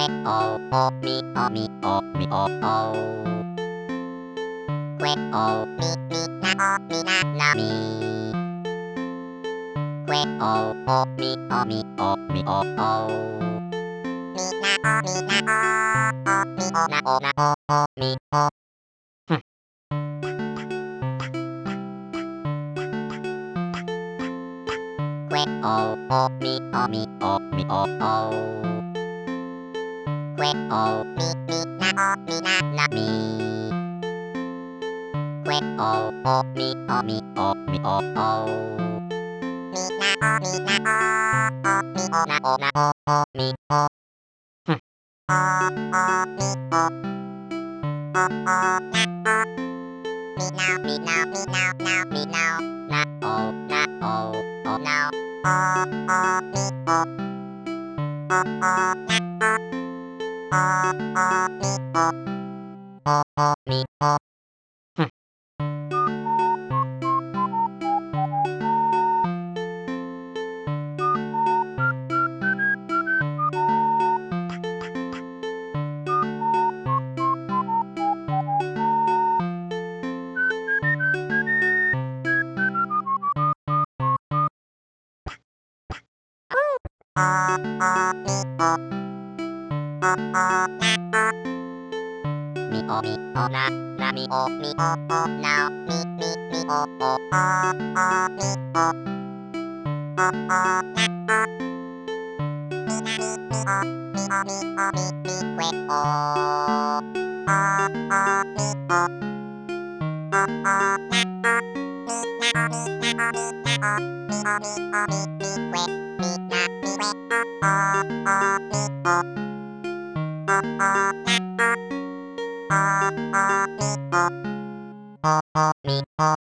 o o mi o mi o mi o o. Que o mi na mi. Que o mi o mi o mi o o. Mi na o mi o. Que o mi o mi o mi o o. Que o mi na mi. Que o mi o mi o mi o o. Mi na o mi o. Me now, na o now, me o. Mi o na mi o now mi o mi o.